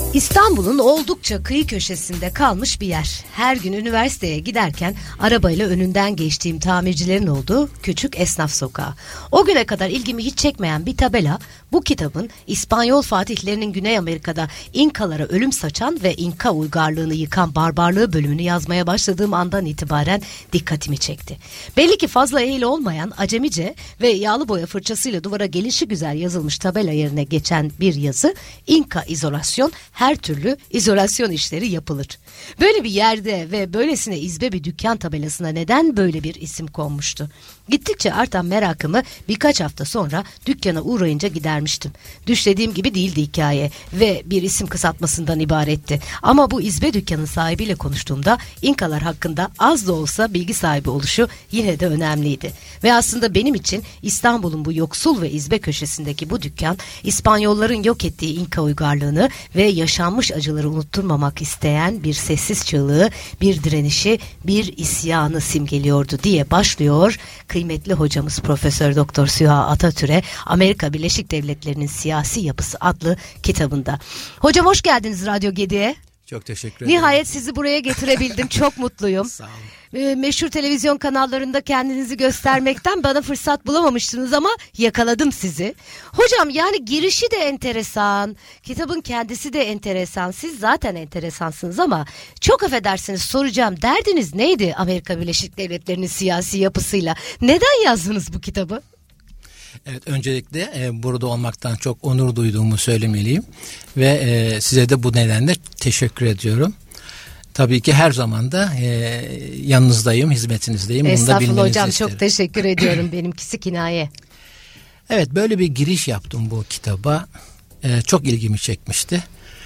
İstanbul'un oldukça kıyı köşesinde kalmış bir yer. Her gün üniversiteye giderken arabayla önünden geçtiğim tamircilerin olduğu küçük esnaf sokağı. O güne kadar ilgimi hiç çekmeyen bir tabela, bu kitabın İspanyol fatihlerinin Güney Amerika'da İnkalara ölüm saçan ve İnka uygarlığını yıkan barbarlığı bölümünü yazmaya başladığım andan itibaren dikkatimi çekti. Belli ki fazla ehil olmayan, acemice ve yağlı boya fırçasıyla duvara gelişigüzel yazılmış tabela yerine geçen bir yazı, İnka izolasyon, her türlü izolasyon işleri yapılır. Böyle bir yerde ve böylesine izbe bir dükkan tabelasına neden böyle bir isim konmuştu? Gittikçe artan merakımı birkaç hafta sonra dükkana uğrayınca gidermiştim. Düşlediğim gibi değildi hikaye ve bir isim kısaltmasından ibaretti. Ama bu izbe dükkanın sahibiyle konuştuğumda İnkalar hakkında az da olsa bilgi sahibi oluşu yine de önemliydi. Ve aslında benim için İstanbul'un bu yoksul ve izbe köşesindeki bu dükkan, İspanyolların yok ettiği İnka uygarlığını ve yaşanmış acıları unutturmamak isteyen bir sessiz çığlığı, bir direnişi, bir isyanı simgeliyordu diye başlıyor kıymetli hocamız Profesör Doktor Süha Atatürk'e Amerika Birleşik Devletleri'nin Siyasi Yapısı adlı kitabında. Hocam hoş geldiniz Radyo Gedi'ye. Çok teşekkür ederim. Nihayet sizi buraya getirebildim. Çok mutluyum. Sağ olun. Meşhur televizyon kanallarında kendinizi göstermekten bana fırsat bulamamıştınız ama yakaladım sizi. Hocam yani girişi de enteresan, kitabın kendisi de enteresan, siz zaten enteresansınız ama çok affedersiniz soracağım, derdiniz neydi Amerika Birleşik Devletleri'nin siyasi yapısıyla? Neden yazdınız bu kitabı? Evet, öncelikle burada olmaktan çok onur duyduğumu söylemeliyim ve size de bu nedenle teşekkür ediyorum. Tabii ki her zaman da yanınızdayım, hizmetinizdeyim. Estağfurullah hocam, isterim. Çok teşekkür ediyorum. Benimkisi kinaye. Evet, böyle bir giriş yaptım bu kitaba. Çok ilgimi çekmişti.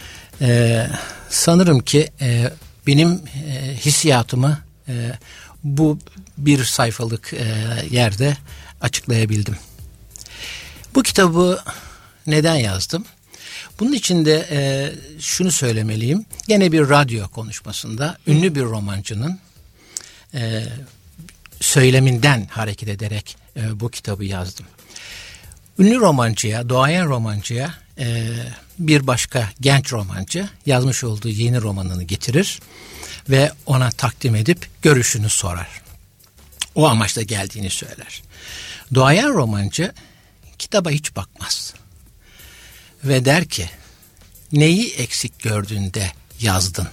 Sanırım ki benim hissiyatımı bu bir sayfalık yerde açıklayabildim. Bu kitabı neden yazdım? Bunun için de şunu söylemeliyim. Gene bir radyo konuşmasında ünlü bir romancının söyleminden hareket ederek bu kitabı yazdım. Ünlü romancıya, duayen romancıya bir başka genç romancı yazmış olduğu yeni romanını getirir ve ona takdim edip görüşünü sorar. O amaçla geldiğini söyler. Duayen romancı kitaba hiç bakmaz. Ve der ki, neyi eksik gördüğünde yazdın?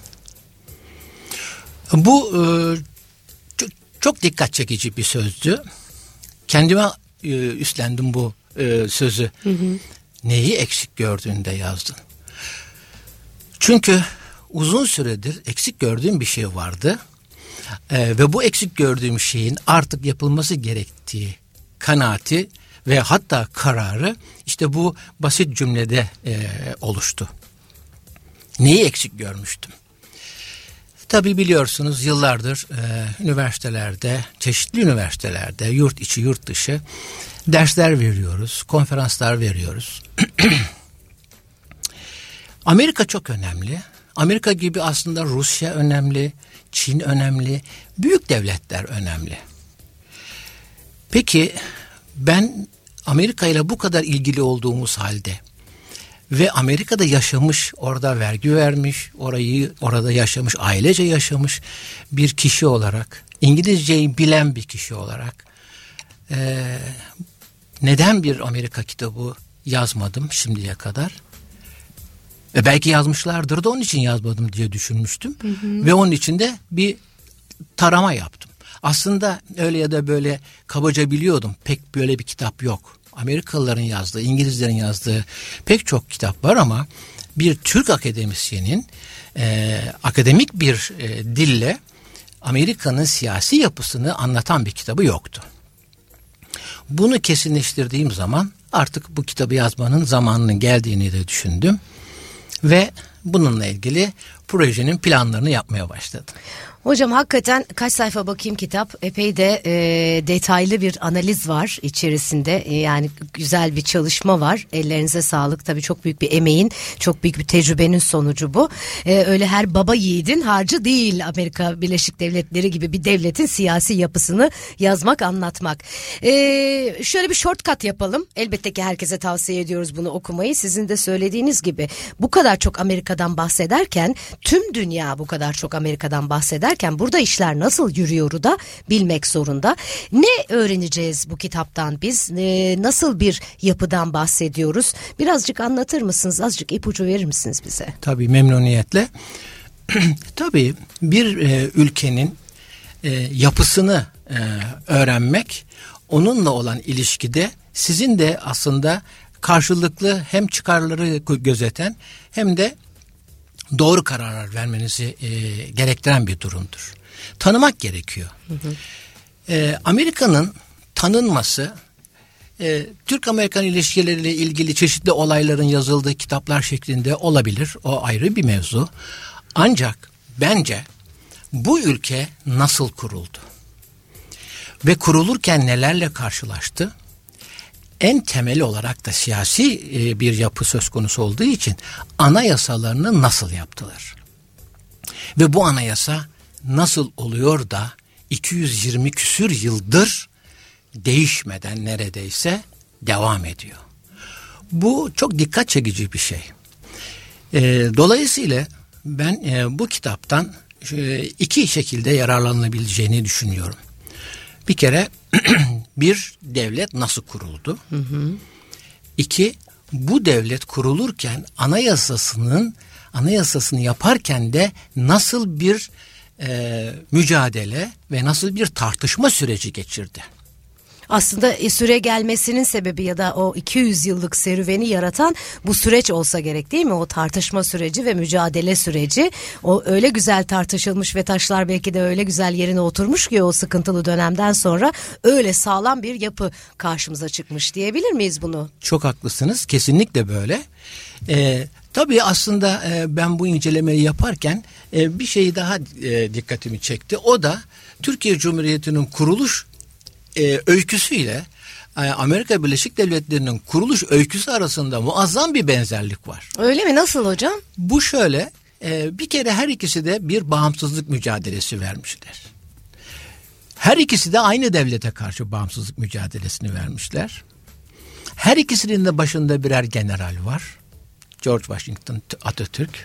Bu çok dikkat çekici bir sözdü. Kendime üstlendim bu sözü. Hı hı. Neyi eksik gördüğünde yazdın? Çünkü uzun süredir eksik gördüğüm bir şey vardı. Ve bu eksik gördüğüm şeyin artık yapılması gerektiği kanaati ve hatta kararı işte bu basit cümlede oluştu. Neyi eksik görmüştüm? Tabii biliyorsunuz yıllardır üniversitelerde, çeşitli üniversitelerde, yurt içi yurt dışı dersler veriyoruz, konferanslar veriyoruz. Amerika çok önemli. Amerika gibi aslında Rusya önemli, Çin önemli, büyük devletler önemli. Peki ben Amerika ile bu kadar ilgili olduğumuz halde ve Amerika'da yaşamış, orada vergi vermiş, orada yaşamış, ailece yaşamış bir kişi olarak, İngilizceyi bilen bir kişi olarak neden bir Amerika kitabı yazmadım şimdiye kadar? Belki yazmışlardır da onun için yazmadım diye düşünmüştüm. Hı hı. Ve onun için de bir tarama yaptım. Aslında öyle ya da böyle kabaca biliyordum. Pek böyle bir kitap yok. Amerikalıların yazdığı, İngilizlerin yazdığı pek çok kitap var ama bir Türk akademisyenin akademik bir dille Amerika'nın siyasi yapısını anlatan bir kitabı yoktu. Bunu kesinleştirdiğim zaman artık bu kitabı yazmanın zamanının geldiğini de düşündüm ve bununla ilgili projenin planlarını yapmaya başladım. Hocam hakikaten kaç sayfa bakayım kitap, epey de detaylı bir analiz var içerisinde, yani güzel bir çalışma var, ellerinize sağlık. Tabii çok büyük bir emeğin, çok büyük bir tecrübenin sonucu bu. Öyle her baba yiğidin harcı değil Amerika Birleşik Devletleri gibi bir devletin siyasi yapısını yazmak, anlatmak. Şöyle bir shortcut yapalım, elbette ki herkese tavsiye ediyoruz bunu okumayı. Sizin de söylediğiniz gibi bu kadar çok Amerika'dan bahsederken, tüm dünya bu kadar çok Amerika'dan bahsederken burada işler nasıl yürüyoru da bilmek zorunda. Ne öğreneceğiz bu kitaptan biz? Nasıl bir yapıdan bahsediyoruz? Birazcık anlatır mısınız? Azıcık ipucu verir misiniz bize? Tabii, memnuniyetle. Tabii bir ülkenin yapısını öğrenmek, onunla olan ilişkide sizin de aslında karşılıklı hem çıkarları gözeten hem de doğru kararlar vermenizi gerektiren bir durumdur. Tanımak gerekiyor. Amerika'nın tanınması, Türk-Amerikan ilişkileriyle ilgili çeşitli olayların yazıldığı kitaplar şeklinde olabilir. O ayrı bir mevzu. Ancak bence bu ülke nasıl kuruldu? Ve kurulurken nelerle karşılaştı? En temel olarak da siyasi bir yapı söz konusu olduğu için anayasalarını nasıl yaptılar? Ve bu anayasa nasıl oluyor da 220 küsür yıldır değişmeden neredeyse devam ediyor? Bu çok dikkat çekici bir şey. Dolayısıyla ben bu kitaptan iki şekilde yararlanılabileceğini düşünüyorum. Bir kere bir devlet nasıl kuruldu? İki, bu devlet kurulurken anayasasını yaparken de nasıl bir mücadele ve nasıl bir tartışma süreci geçirdi? Aslında süre gelmesinin sebebi ya da o 200 yıllık serüveni yaratan bu süreç olsa gerek, değil mi? O tartışma süreci ve mücadele süreci. O öyle güzel tartışılmış ve taşlar belki de öyle güzel yerine oturmuş ki o sıkıntılı dönemden sonra öyle sağlam bir yapı karşımıza çıkmış diyebilir miyiz bunu? Çok haklısınız. Kesinlikle böyle. Tabii aslında ben bu incelemeyi yaparken bir şey daha dikkatimi çekti. O da Türkiye Cumhuriyeti'nin kuruluş öyküsüyle Amerika Birleşik Devletleri'nin kuruluş öyküsü arasında muazzam bir benzerlik var. Öyle mi? Nasıl hocam? Bu şöyle, bir kere her ikisi de bir bağımsızlık mücadelesi vermişler. Her ikisi de aynı devlete karşı bağımsızlık mücadelesini vermişler. Her ikisinin de başında birer general var. George Washington, Atatürk.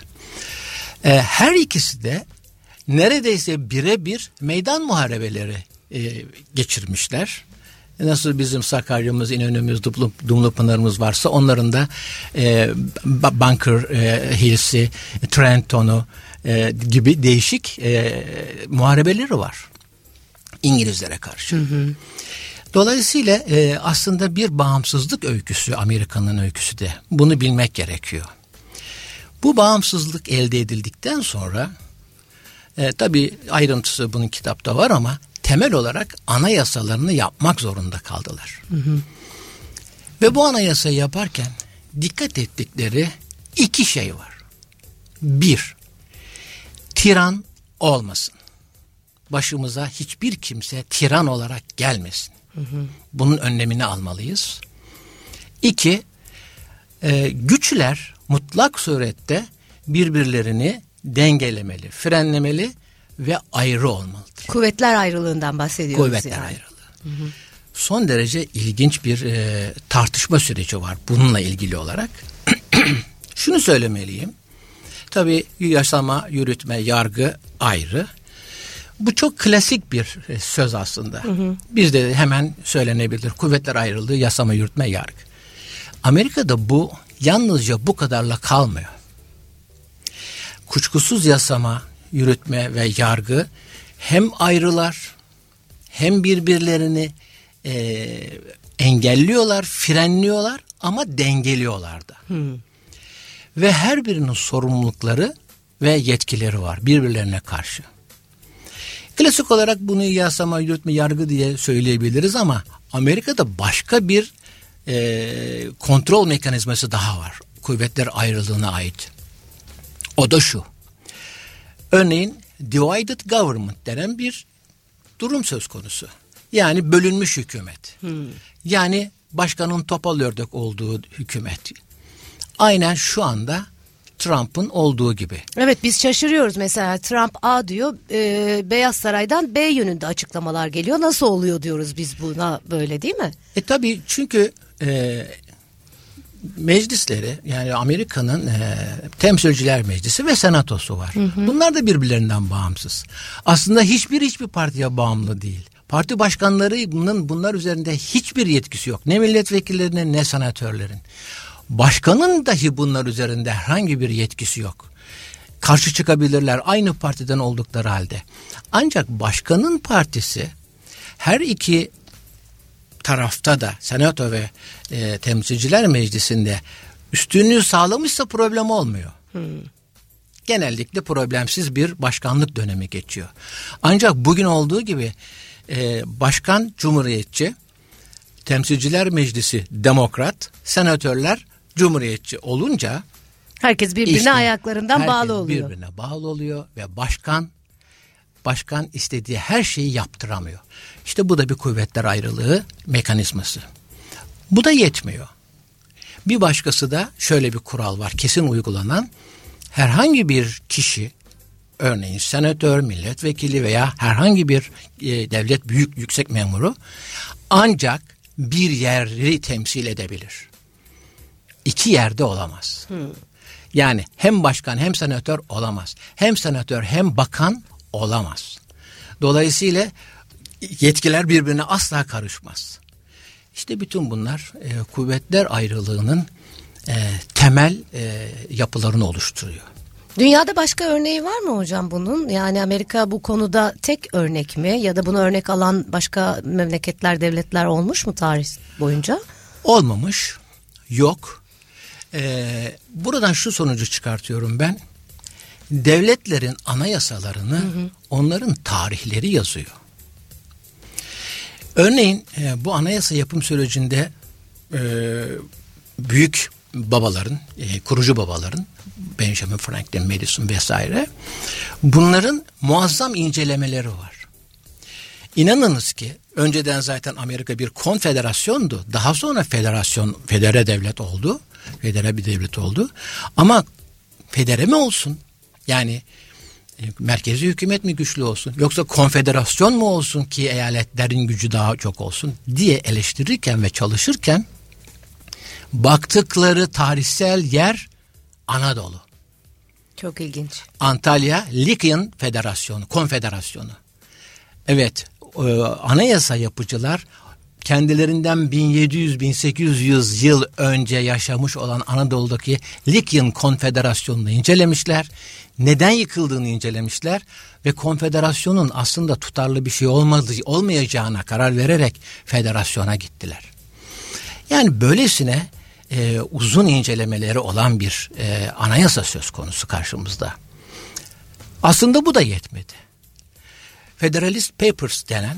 Her ikisi de neredeyse birebir meydan muharebeleri geçirmişler. Nasıl bizim Sakarya'mız, İnönü'müz, Dumlupınar'ımız varsa onların da Bunker Hills'i, Trenton'u gibi değişik muharebeleri var İngilizlere karşı. Dolayısıyla aslında bir bağımsızlık öyküsü Amerika'nın öyküsü de. Bunu bilmek gerekiyor. Bu bağımsızlık elde edildikten sonra tabii ayrıntısı bunun kitapta var ama temel olarak anayasalarını yapmak zorunda kaldılar. Ve bu anayasayı yaparken dikkat ettikleri iki şey var. Bir, tiran olmasın. Başımıza hiçbir kimse tiran olarak gelmesin. Bunun önlemini almalıyız. İki, güçler mutlak surette birbirlerini dengelemeli, frenlemeli ve ayrı olmalıdır. Kuvvetler ayrılığından bahsediyoruz. Kuvvetler yani. ayrılığı. Son derece ilginç bir tartışma süreci var bununla ilgili olarak. Şunu söylemeliyim. Tabii yasama, yürütme, yargı ayrı. Bu çok klasik bir söz aslında. Bizde hemen söylenebilir. Kuvvetler ayrılığı, yasama, yürütme, yargı. Amerika'da bu yalnızca bu kadarla kalmıyor. Kuşkusuz yasama, yürütme ve yargı hem ayrılar hem birbirlerini engelliyorlar, frenliyorlar ama dengeliyorlar da. Ve her birinin sorumlulukları ve yetkileri var birbirlerine karşı. Klasik olarak bunu yasama, yürütme, yargı diye söyleyebiliriz ama Amerika'da başka bir kontrol mekanizması daha var. Kuvvetler ayrılığına ait. O da şu. Örneğin divided government denen bir durum söz konusu. Yani bölünmüş hükümet. Yani başkanın topal ördek olduğu hükümet. Aynen şu anda Trump'ın olduğu gibi. Evet, biz şaşırıyoruz mesela, Trump A diyor, Beyaz Saray'dan B yönünde açıklamalar geliyor. Nasıl oluyor diyoruz biz buna, böyle değil mi? Tabii çünkü meclisleri, yani Amerika'nın temsilciler meclisi ve senatosu var. Bunlar da birbirlerinden bağımsız. Aslında hiçbir partiye bağımlı değil. Parti başkanlarının bunlar üzerinde hiçbir yetkisi yok. Ne milletvekillerinin ne senatörlerin. Başkanın dahi bunlar üzerinde herhangi bir yetkisi yok. Karşı çıkabilirler aynı partiden oldukları halde. Ancak başkanın partisi her iki tarafta da, senato ve temsilciler meclisinde üstünlüğü sağlamışsa problem olmuyor. Genellikle problemsiz bir başkanlık dönemi geçiyor. Ancak bugün olduğu gibi başkan cumhuriyetçi, temsilciler meclisi demokrat, senatörler cumhuriyetçi olunca herkes birbirine işte, ayaklarından bağlı oluyor. Herkes birbirine bağlı oluyor ve başkan istediği her şeyi yaptıramıyor. İşte bu da bir kuvvetler ayrılığı mekanizması. Bu da yetmiyor. Bir başkası da şöyle bir kural var, kesin uygulanan: herhangi bir kişi, örneğin senatör, milletvekili veya herhangi bir devlet yüksek memuru ancak bir yeri temsil edebilir. İki yerde olamaz. Yani hem başkan hem senatör olamaz. Hem senatör hem bakan olamaz. Dolayısıyla yetkiler birbirine asla karışmaz. İşte bütün bunlar kuvvetler ayrılığının temel yapılarını oluşturuyor. Dünyada başka örneği var mı hocam bunun? Yani Amerika bu konuda tek örnek mi? Ya da bunu örnek alan başka memleketler, devletler olmuş mu tarih boyunca? Olmamış, yok. Buradan şu sonucu çıkartıyorum ben. Devletlerin anayasalarını onların tarihleri yazıyor. Örneğin bu anayasa yapım sürecinde büyük babaların, kurucu babaların, Benjamin Franklin, Madison vesaire, bunların muazzam incelemeleri var. İnanınız ki önceden zaten Amerika bir konfederasyondu. Daha sonra federe devlet oldu. Federe bir devlet oldu. Ama federe mi olsun? Yani merkezi hükümet mi güçlü olsun? Yoksa konfederasyon mu olsun ki eyaletlerin gücü daha çok olsun diye eleştirirken ve çalışırken baktıkları tarihsel yer Anadolu. Çok ilginç. Antalya Likyan Konfederasyonu. Evet, anayasa yapıcılar kendilerinden 1700-1800 yıl önce yaşamış olan Anadolu'daki Likyan Konfederasyonu'nu incelemişler. Neden yıkıldığını incelemişler ve konfederasyonun aslında tutarlı bir şey olmayacağına karar vererek federasyona gittiler. Yani böylesine uzun incelemeleri olan bir anayasa söz konusu karşımızda. Aslında bu da yetmedi. Federalist Papers denen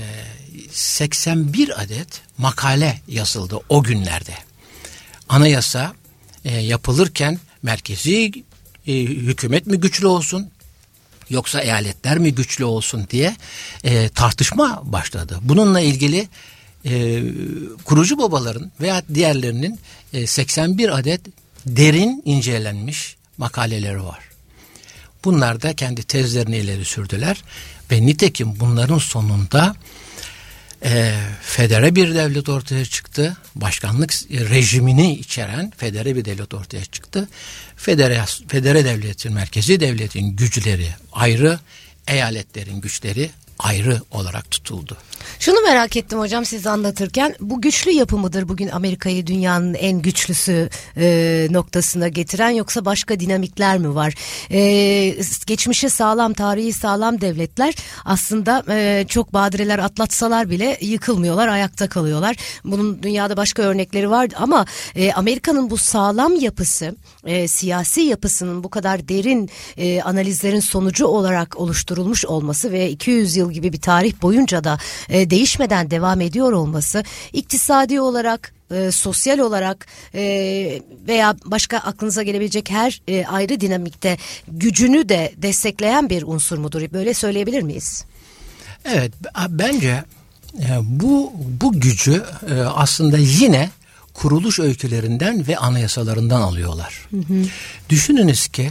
81 adet makale yazıldı o günlerde. Anayasa yapılırken merkezi hükümet mi güçlü olsun yoksa eyaletler mi güçlü olsun diye tartışma başladı. Bununla ilgili kurucu babaların veya diğerlerinin 81 adet derin incelenmiş makaleleri var. Bunlar da kendi tezlerini ileri sürdüler ve nitekim bunların sonunda federe bir devlet ortaya çıktı. Başkanlık rejimini içeren federe bir devlet ortaya çıktı. Federe devletin, merkezi devletin güçleri ayrı, eyaletlerin güçleri ayrı olarak tutuldu. Şunu merak ettim hocam siz anlatırken, bu güçlü yapı mıdır bugün Amerika'yı dünyanın en güçlüsü noktasına getiren, yoksa başka dinamikler mi var? Geçmişi sağlam, tarihi sağlam devletler aslında çok badireler atlatsalar bile yıkılmıyorlar, ayakta kalıyorlar. Bunun dünyada başka örnekleri var ama Amerika'nın bu sağlam yapısı, siyasi yapısının bu kadar derin analizlerin sonucu olarak oluşturulmuş olması ve 200 yıl gibi bir tarih boyunca da değişmeden devam ediyor olması, iktisadi olarak, sosyal olarak veya başka aklınıza gelebilecek her ayrı dinamikte gücünü de destekleyen bir unsur mudur? Böyle söyleyebilir miyiz? Evet, bence bu gücü aslında yine kuruluş öykülerinden ve anayasalarından alıyorlar. Düşününüz ki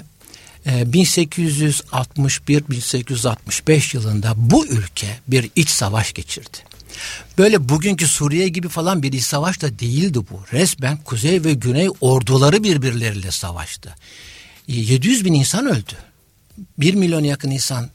1861-1865 yılında bu ülke bir iç savaş geçirdi. Böyle bugünkü Suriye gibi falan bir iç savaş da değildi bu. Resmen kuzey ve güney orduları birbirleriyle savaştı. 700 bin insan öldü. 1 milyona yakın insan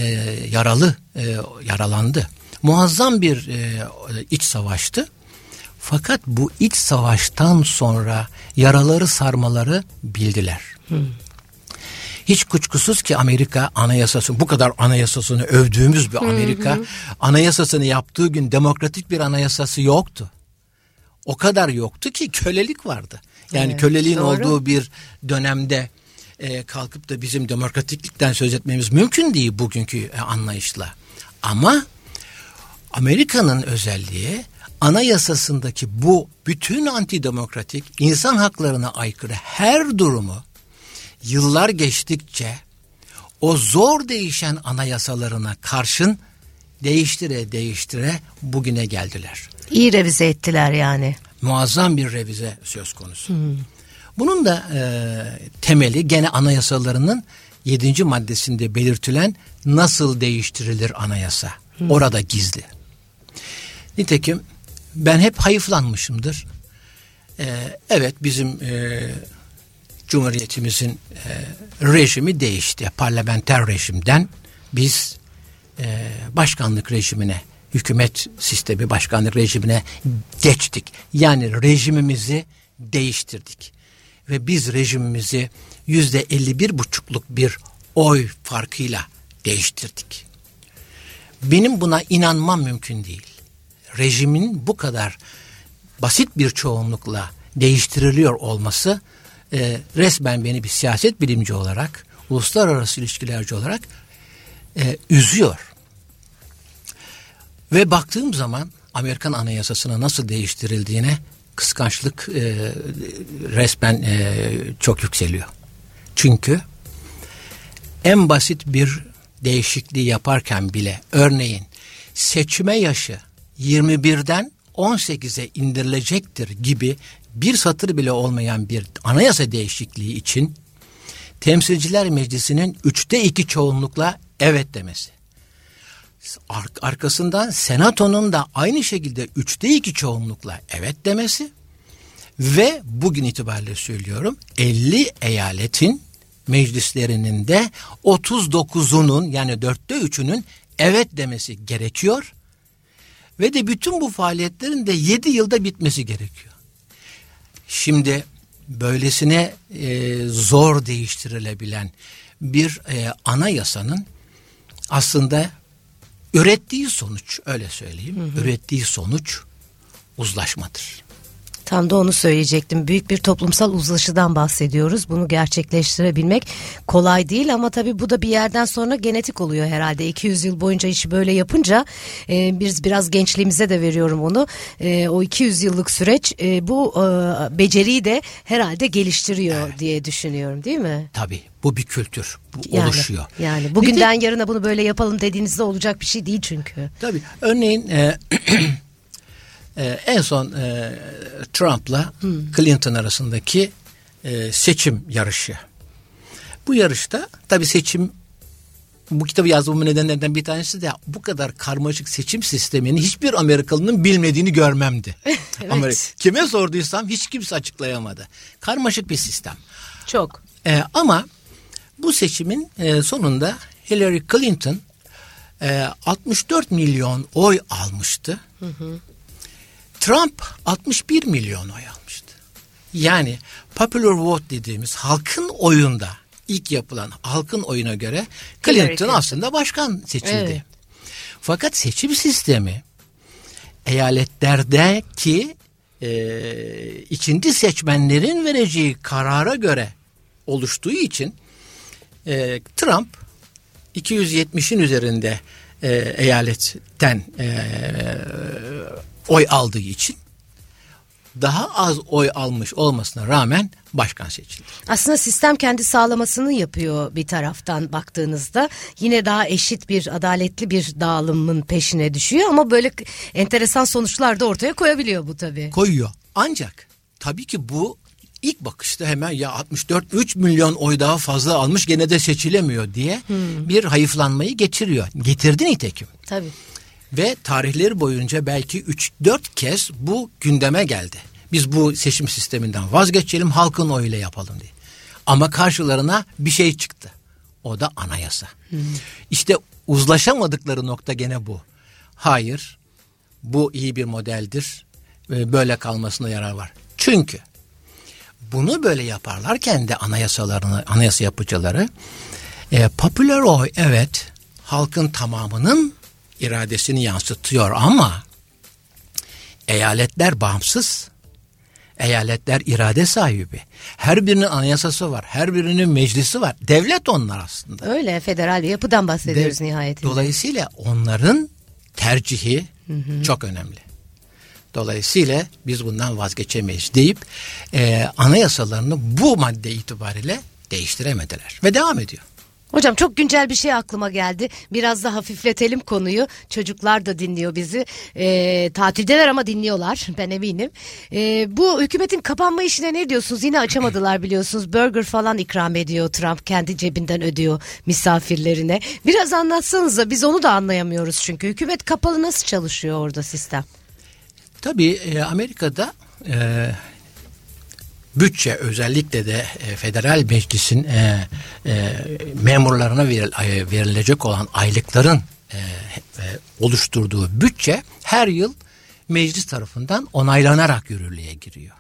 yaralandı. Muazzam bir iç savaştı. Fakat bu iç savaştan sonra yaraları sarmaları bildiler. Hiç kuşkusuz ki Amerika anayasası, bu kadar anayasasını övdüğümüz bir Amerika, anayasasını yaptığı gün demokratik bir anayasası yoktu. O kadar yoktu ki kölelik vardı. Yani köleliğin olduğu bir dönemde kalkıp da bizim demokratiklikten söz etmemiz mümkün değil bugünkü anlayışla. Ama Amerika'nın özelliği anayasasındaki bu bütün antidemokratik, insan haklarına aykırı her durumu yıllar geçtikçe o zor değişen anayasalarına karşın değiştire bugüne geldiler. İyi revize ettiler yani. Muazzam bir revize söz konusu. Bunun da temeli gene anayasalarının 7. maddesinde belirtilen nasıl değiştirilir anayasa. Orada gizli. Nitekim ben hep hayıflanmışımdır. Evet, bizim Cumhuriyetimizin rejimi değişti. Parlamenter rejimden biz başkanlık rejimine, hükümet sistemi başkanlık rejimine geçtik. Yani rejimimizi değiştirdik. Ve biz rejimimizi %51,5'luk bir oy farkıyla değiştirdik. Benim buna inanmam mümkün değil. Rejimin bu kadar basit bir çoğunlukla değiştiriliyor olması resmen beni bir siyaset bilimci olarak, uluslararası ilişkilerci olarak üzüyor. Ve baktığım zaman Amerikan Anayasası'na nasıl değiştirildiğine kıskançlık resmen çok yükseliyor. Çünkü en basit bir değişikliği yaparken bile, örneğin seçme yaşı 21'den 18'e indirilecektir gibi bir satır bile olmayan bir anayasa değişikliği için Temsilciler Meclisi'nin 3'te 2 çoğunlukla evet demesi. Arkasından Senato'nun da aynı şekilde 3'te 2 çoğunlukla evet demesi ve bugün itibariyle söylüyorum 50 eyaletin meclislerinin de 39'unun yani 4'te 3'ünün evet demesi gerekiyor ve de bütün bu faaliyetlerin de 7 yılda bitmesi gerekiyor. Şimdi böylesine zor değiştirilebilen bir anayasanın aslında ürettiği sonuç, öyle söyleyeyim, ürettiği sonuç uzlaşmadır. Tam da onu söyleyecektim. Büyük bir toplumsal uzlaşıdan bahsediyoruz. Bunu gerçekleştirebilmek kolay değil ama tabii bu da bir yerden sonra genetik oluyor herhalde. 200 yıl boyunca işi böyle yapınca biz biraz gençliğimize de veriyorum onu. O 200 yıllık süreç bu beceriyi de herhalde geliştiriyor diye düşünüyorum, değil mi? Tabii bu bir kültür. Bu oluşuyor. Yani bugünden yarına bunu böyle yapalım dediğinizde olacak bir şey değil çünkü. Tabii örneğin en son Trump'la Clinton arasındaki seçim yarışı. Bu yarışta tabii bu kitabı yazmamın nedenlerinden bir tanesi de bu kadar karmaşık seçim sistemini hiçbir Amerikalının bilmediğini görmemdi. Evet. Kime sorduysam hiç kimse açıklayamadı. Karmaşık bir sistem. Çok. Ama bu seçimin sonunda Hillary Clinton 64 milyon oy almıştı. Trump 61 milyon oy almıştı. Yani popular vote dediğimiz halkın oyunda ilk yapılan halkın oyuna göre Clinton aslında başkan seçildi. Evet. Fakat seçim sistemi eyaletlerdeki ikinci seçmenlerin vereceği karara göre oluştuğu için Trump 270'in üzerinde eyaletten oy aldığı için daha az oy almış olmasına rağmen başkan seçildi. Aslında sistem kendi sağlamasını yapıyor bir taraftan baktığınızda. Yine daha eşit bir, adaletli bir dağılımın peşine düşüyor ama böyle enteresan sonuçlar da ortaya koyabiliyor bu tabii. Koyuyor. Ancak tabii ki bu ilk bakışta hemen ya 3 milyon oy daha fazla almış gene de seçilemiyor diye bir hayıflanmayı getirdi nitekim. Tabii. Ve tarihleri boyunca belki 3-4 kez bu gündeme geldi. Biz bu seçim sisteminden vazgeçelim, halkın oyuyla yapalım diye. Ama karşılarına bir şey çıktı. O da anayasa. İşte uzlaşamadıkları nokta gene bu. Hayır, bu iyi bir modeldir. Böyle kalmasına yarar var. Çünkü bunu böyle yaparlarken de anayasa yapıcıları popüler oy evet halkın tamamının iradesini yansıtıyor ama eyaletler bağımsız. Eyaletler irade sahibi. Her birinin anayasası var. Her birinin meclisi var. Devlet onlar aslında. Öyle federal bir yapıdan bahsediyoruz nihayetinde. Dolayısıyla onların tercihi çok önemli. Dolayısıyla biz bundan vazgeçemeyiz deyip anayasalarını bu madde itibariyle değiştiremediler. Ve devam ediyor. Hocam çok güncel bir şey aklıma geldi. Biraz da hafifletelim konuyu. Çocuklar da dinliyor bizi. Tatildeler ama dinliyorlar. Ben eminim. Bu hükümetin kapanma işine ne diyorsunuz? Yine açamadılar biliyorsunuz. Burger falan ikram ediyor Trump. Kendi cebinden ödüyor misafirlerine. Biraz anlatsanıza. Biz onu da anlayamıyoruz çünkü. Hükümet kapalı nasıl çalışıyor orada sistem? Tabii Amerika'da bütçe özellikle de federal meclisin memurlarına verilecek olan aylıkların oluşturduğu bütçe her yıl meclis tarafından onaylanarak yürürlüğe giriyor.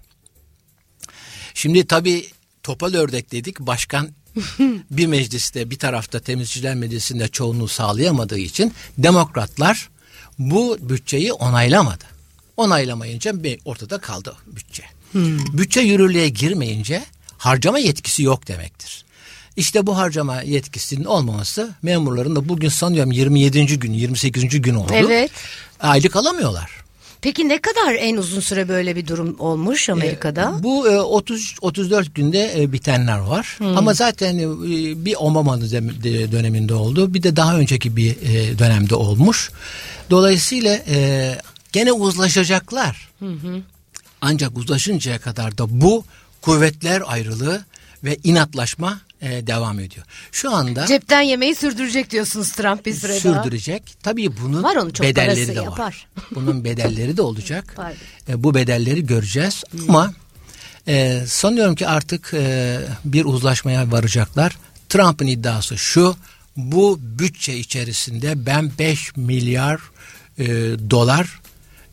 Şimdi tabii topal ördek dedik, başkan bir mecliste bir tarafta Temsilciler Meclisi'nde çoğunluğu sağlayamadığı için demokratlar bu bütçeyi onaylamadı. Onaylamayınca ortada kaldı bütçe. Bütçe yürürlüğe girmeyince harcama yetkisi yok demektir. İşte bu harcama yetkisinin olmaması memurların da bugün sanıyorum 27. gün 28. gün oldu. Evet. Aylık alamıyorlar. Peki ne kadar en uzun süre böyle bir durum olmuş Amerika'da? Bu 34 günde bitenler var. Ama zaten bir Obama döneminde oldu. Bir de daha önceki bir dönemde olmuş. Dolayısıyla gene uzlaşacaklar. Ancak uzlaşıncaya kadar da bu kuvvetler ayrılığı ve inatlaşma devam ediyor. Şu anda cepten yemeği sürdürecek diyorsunuz Trump bir süre daha. Sürdürecek. Tabii bunun var onun çok bedelleri de yapar. var. Bunun bedelleri de olacak. Bu bedelleri göreceğiz. Ama sanıyorum ki artık bir uzlaşmaya varacaklar. Trump'ın iddiası şu: bu bütçe içerisinde ben 5 milyar dolar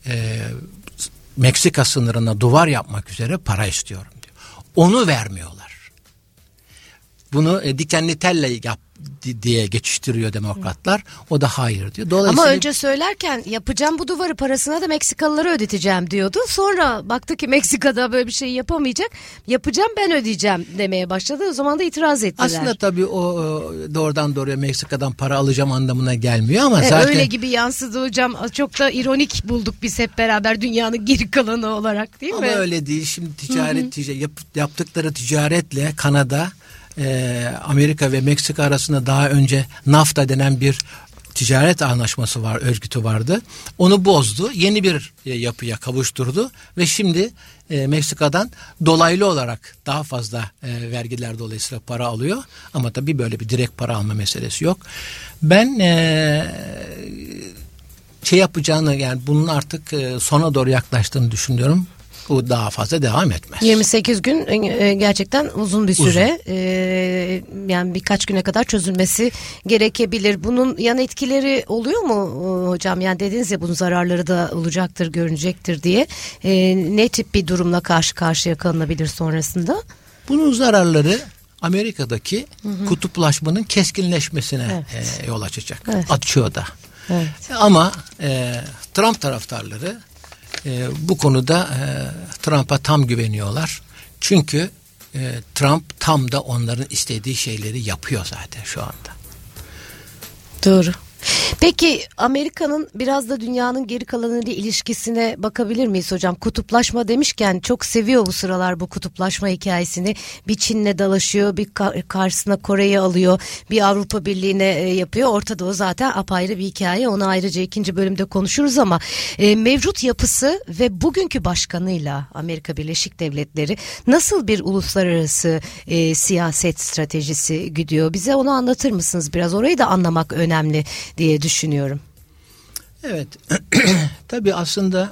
Meksika sınırına duvar yapmak üzere para istiyorum diyor. Onu vermiyorlar. Bunu dikenli telle yap diye geçiştiriyor demokratlar. O da hayır diyor. Dolayısıyla ama önce söylerken yapacağım bu duvarı, parasına da Meksikalılara ödeteceğim diyordu. Sonra baktı ki Meksika'da böyle bir şey yapamayacak. Yapacağım, ben ödeyeceğim demeye başladı. O zaman da itiraz ettiler. Aslında tabii o doğrudan doğruya Meksika'dan para alacağım anlamına gelmiyor ama zaten öyle gibi yansıdı hocam. Çok da ironik bulduk biz hep beraber dünyanın geri kalanı olarak, değil mi? Ama öyle değil. Şimdi yaptıkları ticaretle Kanada, Amerika ve Meksika arasında daha önce NAFTA denen bir ticaret anlaşması örgütü vardı. Onu bozdu. Yeni bir yapıya kavuşturdu ve şimdi Meksika'dan dolaylı olarak daha fazla vergiler dolayısıyla para alıyor. Ama tabii böyle bir direkt para alma meselesi yok. Ben yapacağını, yani bunun artık sona doğru yaklaştığını düşünüyorum. Bu daha fazla devam etmez. 28 gün gerçekten uzun bir süre. Yani birkaç güne kadar çözülmesi gerekebilir. Bunun yan etkileri oluyor mu hocam? Yani dediniz ya bunun zararları da olacaktır, görünecektir diye. Ne tip bir durumla karşı karşıya kalınabilir sonrasında? Bunun zararları Amerika'daki kutuplaşmanın keskinleşmesine yol açacak. Evet. Açıyor da. Evet. Ama Trump taraftarları bu konuda Trump'a tam güveniyorlar. Çünkü Trump tam da onların istediği şeyleri yapıyor zaten şu anda. Doğru. Peki Amerika'nın biraz da dünyanın geri kalanıyla ilişkisine bakabilir miyiz hocam? Kutuplaşma demişken çok seviyor bu sıralar bu kutuplaşma hikayesini. Bir Çin'le dalaşıyor, bir karşısına Kore'yi alıyor, bir Avrupa Birliği'ne yapıyor. Orta Doğu zaten apayrı bir hikaye. Onu ayrıca ikinci bölümde konuşuruz ama mevcut yapısı ve bugünkü başkanıyla Amerika Birleşik Devletleri nasıl bir uluslararası siyaset stratejisi güdüyor? Bize onu anlatır mısınız biraz? Orayı da anlamak önemli diye düşünüyorum. Evet. Tabii aslında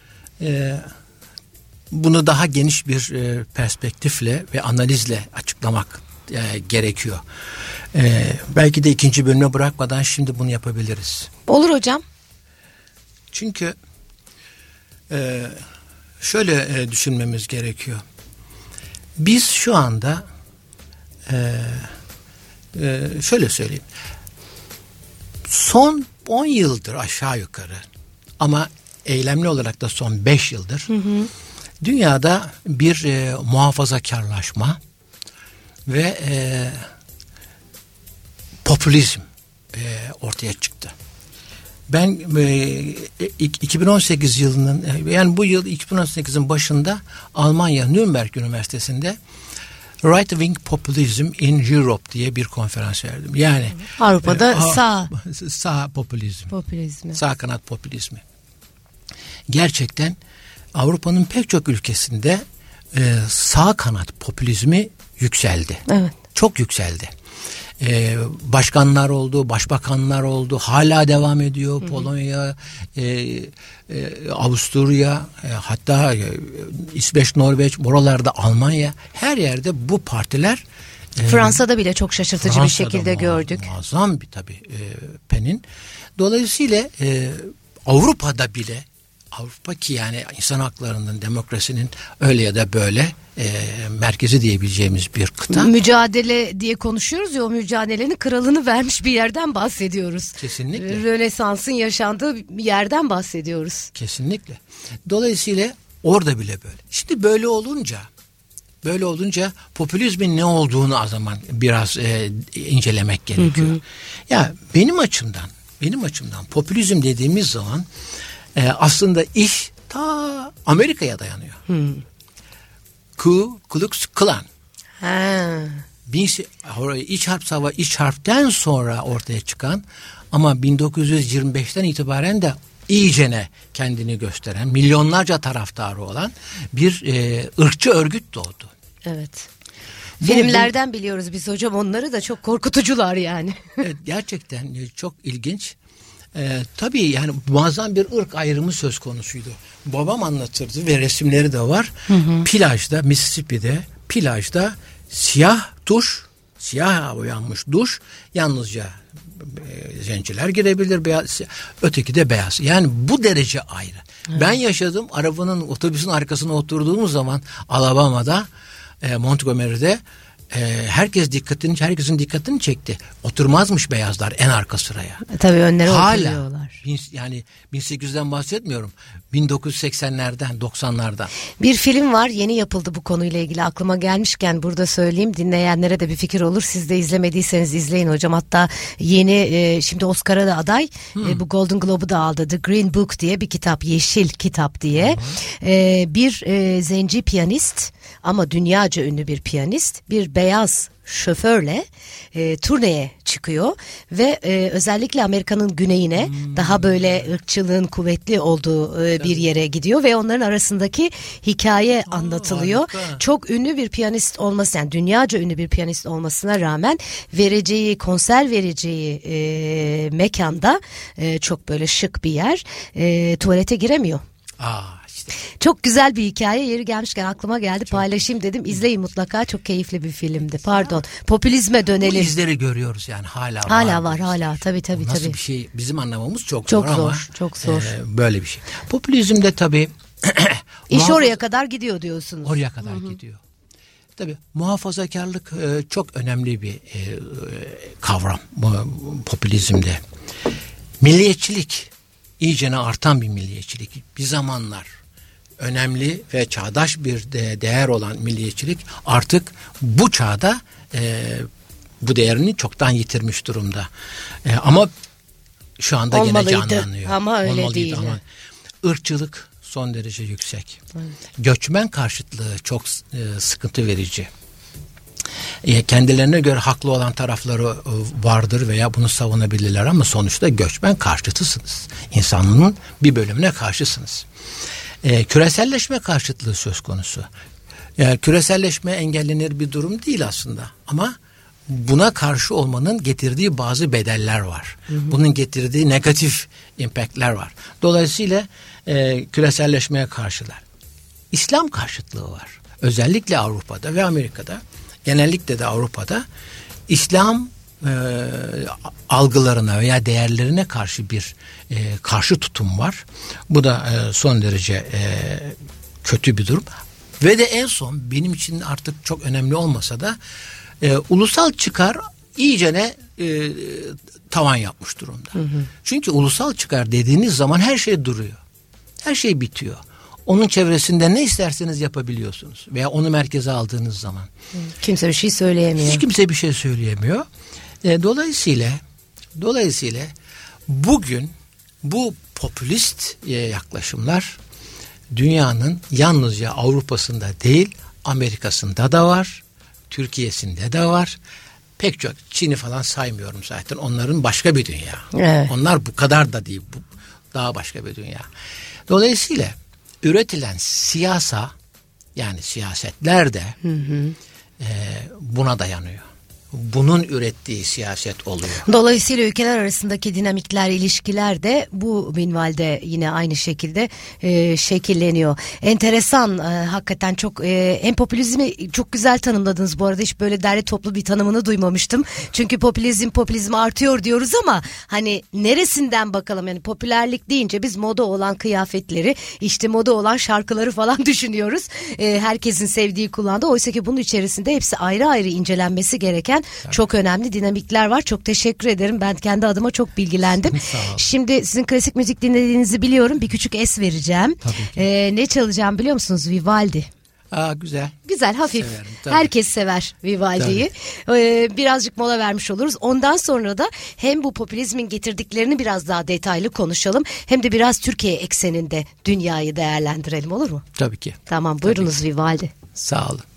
bunu daha geniş bir perspektifle ve analizle açıklamak gerekiyor. Belki de ikinci bölüme bırakmadan şimdi bunu yapabiliriz. Olur hocam. Çünkü şöyle düşünmemiz gerekiyor. Biz şu anda şöyle söyleyeyim. Son 10 yıldır aşağı yukarı ama eylemli olarak da son 5 yıldır dünyada bir muhafazakarlaşma ve popülizm ortaya çıktı. Ben 2018 yılının yani bu yıl 2018'in başında Almanya Nürnberg Üniversitesi'nde Right Wing Populism in Europe diye bir konferans verdim. Yani Avrupa'da sağ popülizmi. Sağ kanat popülizmi. Gerçekten Avrupa'nın pek çok ülkesinde sağ kanat popülizmi yükseldi. Evet. Çok yükseldi. Başkanlar oldu, başbakanlar oldu, hala devam ediyor. Polonya, Avusturya, hatta İsveç, Norveç, buralarda Almanya, her yerde bu partiler. Fransa'da bile çok şaşırtıcı bir şekilde gördük. Muazzam bir tabii Penin. Dolayısıyla Avrupa'da bile, Avrupa ki yani insan haklarının, demokrasinin öyle ya da böyle merkezi diyebileceğimiz bir kıta. Mücadele diye konuşuyoruz ya, o mücadelenin kralını vermiş bir yerden bahsediyoruz. Kesinlikle. Rönesans'ın yaşandığı bir yerden bahsediyoruz. Kesinlikle. Dolayısıyla orada bile böyle. Şimdi böyle olunca popülizmin ne olduğunu o zaman biraz incelemek gerekiyor. Ya benim açımdan popülizm dediğimiz zaman aslında iş ta Amerika'ya dayanıyor. Ku Klux Klan. İç harpten sonra ortaya çıkan ama 1925'ten itibaren de iyicene kendini gösteren, milyonlarca taraftarı olan bir ırkçı örgüt doğdu. Evet. Filmlerden biliyoruz biz hocam, onları da çok korkutucular yani. Evet, gerçekten çok ilginç. Tabii yani muazzam bir ırk ayrımı söz konusuydu. Babam anlatırdı ve resimleri de var. Plajda, Mississippi'de plajda siyah boyanmış duş, yalnızca zenciler girebilir, beyaz, öteki de beyaz. Yani bu derece ayrı. Ben yaşadım, otobüsün arkasına oturduğumuz zaman Alabama'da, Montgomery'de herkesin dikkatini çekti. Oturmazmış beyazlar en arka sıraya. Tabii önlere oturuyorlar. Yani 1800'den bahsetmiyorum. 1980'lerden, 90'lardan. Bir film var, yeni yapıldı bu konuyla ilgili. Aklıma gelmişken burada söyleyeyim. Dinleyenlere de bir fikir olur. Siz de izlemediyseniz izleyin hocam. Hatta yeni şimdi Oscar'a da aday. Bu Golden Globe'u da aldı. The Green Book diye bir kitap. Yeşil kitap diye. Bir zenci piyanist ama dünyaca ünlü bir piyanist. Bir beyaz şoförle turneye çıkıyor ve özellikle Amerika'nın güneyine daha böyle ırkçılığın kuvvetli olduğu bir yere gidiyor ve onların arasındaki hikaye anlatılıyor. Harika. Çok ünlü bir piyanist olması, yani dünyaca ünlü bir piyanist olmasına rağmen konser vereceği mekanda çok böyle şık bir yer, tuvalete giremiyor. Çok güzel bir hikaye, yeri gelmişken aklıma geldi, paylaşayım dedim. İzleyin mutlaka, çok keyifli bir filmdi. Pardon, popülizme dönelim. Bu izleri görüyoruz yani hala var tabii. Nasıl bir şey bizim anlamamız çok zor ama çok zor. Böyle bir şey. Popülizmde tabii İş oraya kadar gidiyor diyorsunuz. Oraya kadar gidiyor. Tabii muhafazakarlık çok önemli bir kavram popülizmde. Milliyetçilik, iyicene artan bir milliyetçilik. Bir zamanlar önemli ve çağdaş bir değer olan milliyetçilik artık bu çağda bu değerini çoktan yitirmiş durumda. Ama şu anda olmalıydı, gene canlanıyor. ama öyle Olmalıydı değil. Ama ırkçılık son derece yüksek. Evet. Göçmen karşıtlığı çok sıkıntı verici. Kendilerine göre haklı olan tarafları vardır veya bunu savunabilirler ama sonuçta göçmen karşıtısınız. İnsanlığın bir bölümüne karşısınız. Küreselleşme karşıtlığı söz konusu. Yani küreselleşme engellenir bir durum değil aslında ama buna karşı olmanın getirdiği bazı bedeller var. Bunun getirdiği negatif impactler var. Dolayısıyla küreselleşmeye karşılar. İslam karşıtlığı var. Özellikle Avrupa'da ve Amerika'da, genellikle de Avrupa'da İslam algılarına veya değerlerine karşı bir karşı tutum var. Bu da son derece kötü bir durum. Ve de en son benim için artık çok önemli olmasa da ulusal çıkar iyicene tavan yapmış durumda. Çünkü ulusal çıkar dediğiniz zaman her şey duruyor. Her şey bitiyor. Onun çevresinde ne isterseniz yapabiliyorsunuz. Veya onu merkeze aldığınız zaman. Kimse bir şey söyleyemiyor. Hiç kimse bir şey söyleyemiyor. Dolayısıyla bugün bu popülist yaklaşımlar dünyanın yalnızca Avrupa'sında değil, Amerika'sında da var, Türkiye'sinde de var. Pek çok, Çin'i falan saymıyorum zaten. Onların başka bir dünya. Evet. Onlar bu kadar da değil. Daha başka bir dünya. Dolayısıyla üretilen siyasa, yani siyasetler de buna dayanıyor. Bunun ürettiği siyaset oluyor. Dolayısıyla ülkeler arasındaki dinamikler, ilişkiler de bu minvalde yine aynı şekilde şekilleniyor. Enteresan, hakikaten çok popülizmi çok güzel tanımladınız bu arada. Hiç böyle derli toplu bir tanımını duymamıştım. Çünkü popülizm artıyor diyoruz ama hani neresinden bakalım, yani popülerlik deyince biz moda olan kıyafetleri, işte moda olan şarkıları falan düşünüyoruz. Herkesin sevdiği, kullandığı. Oysa ki bunun içerisinde hepsi ayrı ayrı incelenmesi gereken çok önemli dinamikler var. Çok teşekkür ederim. Ben kendi adıma çok bilgilendim. Şimdi sizin klasik müzik dinlediğinizi biliyorum. Bir küçük es vereceğim. Ne çalacağım biliyor musunuz? Vivaldi. Güzel. Güzel, hafif. Severim, herkes sever Vivaldi'yi. Birazcık mola vermiş oluruz. Ondan sonra da hem bu popülizmin getirdiklerini biraz daha detaylı konuşalım. Hem de biraz Türkiye ekseninde dünyayı değerlendirelim, olur mu? Tabii ki. Tamam, buyurunuz Vivaldi. Sağ olun.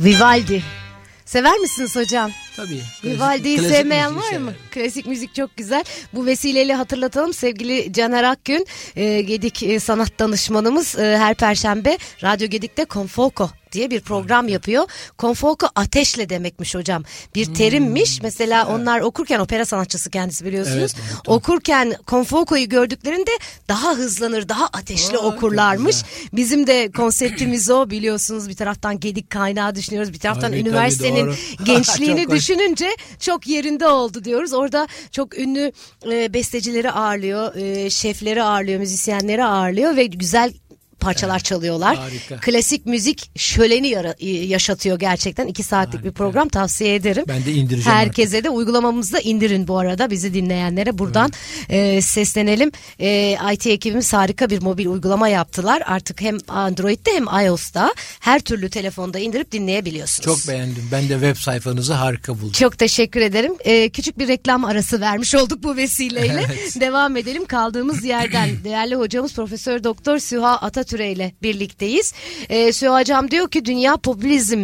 Vivaldi. Sever misiniz hocam? Tabii. Vivaldi'yi sevmeyen var mı? Klasik müzik çok güzel. Bu vesileyle hatırlatalım, sevgili Caner Akgün, Gedik sanat danışmanımız, her Perşembe Radyo Gedik'te Confolco diye bir program yapıyor. Confolco ateşle demekmiş hocam. Bir terimmiş. Mesela onlar okurken, opera sanatçısı kendisi biliyorsunuz. Evet, okurken Confolco'yu gördüklerinde daha hızlanır, daha ateşli okurlarmış. Bizim de konseptimiz o, biliyorsunuz. Bir taraftan Gedik kaynağı düşünüyoruz. Bir taraftan üniversitenin gençliğini düşününce çok yerinde oldu diyoruz. Orada çok ünlü bestecileri ağırlıyor, şefleri ağırlıyor, müzisyenleri ağırlıyor ve güzel parçalar çalıyorlar. Harika. Klasik müzik şöleni yaşatıyor gerçekten. 2 saatlik harika bir program, tavsiye ederim. Ben de indireceğim. Herkese artık de uygulamamızda indirin bu arada. Bizi dinleyenlere buradan seslenelim. IT ekibimiz harika bir mobil uygulama yaptılar. Artık hem Android'de hem iOS'ta her türlü telefonda indirip dinleyebiliyorsunuz. Çok beğendim. Ben de web sayfanızı harika buldum. Çok teşekkür ederim. Küçük bir reklam arası vermiş olduk bu vesileyle. Evet. Devam edelim kaldığımız yerden. Değerli hocamız Profesör Doktor Süha Atatüre ile birlikteyiz. Süha hocam diyor ki dünya popülizm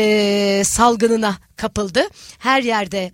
salgınına kapıldı. Her yerde